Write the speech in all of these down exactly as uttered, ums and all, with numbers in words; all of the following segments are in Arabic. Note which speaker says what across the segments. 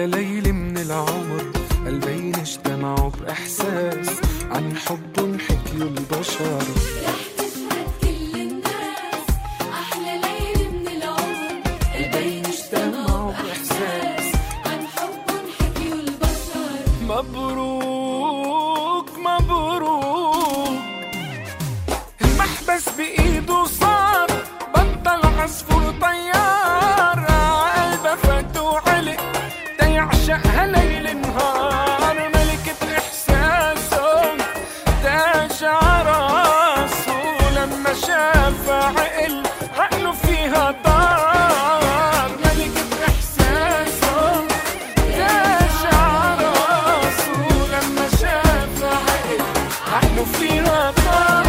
Speaker 1: أحلى ليلة من العمر، قلبين اجتمعوا بإحساس عن حب حكيوا البشر.
Speaker 2: رح تشهد كل الناس أحلى ليلة من العمر، قلبين اجتمعوا بإحساس عن حب حكيوا البشر.
Speaker 1: مبروك مبروك، المحبس بإيده صار بطل عصفور طيار، قلبه فات وعلق تيعشقها ليل نهار، ملكة إحساسه تاج عراسه، لما شافها عقل عقله فيها طار، ملكة إحساسه تاج عراسه، لما شافها عقل عقله فيها طار.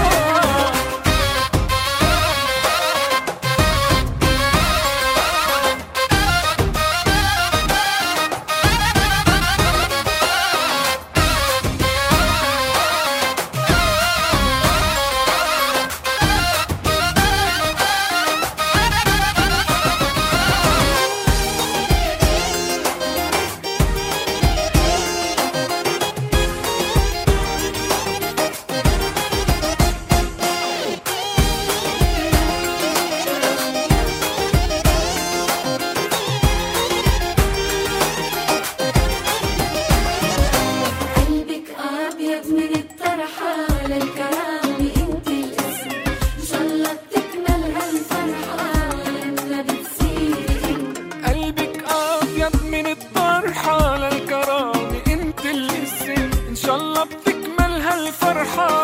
Speaker 2: للكرامة انت الاسم، ان شاء الله بتكمل هالفرحة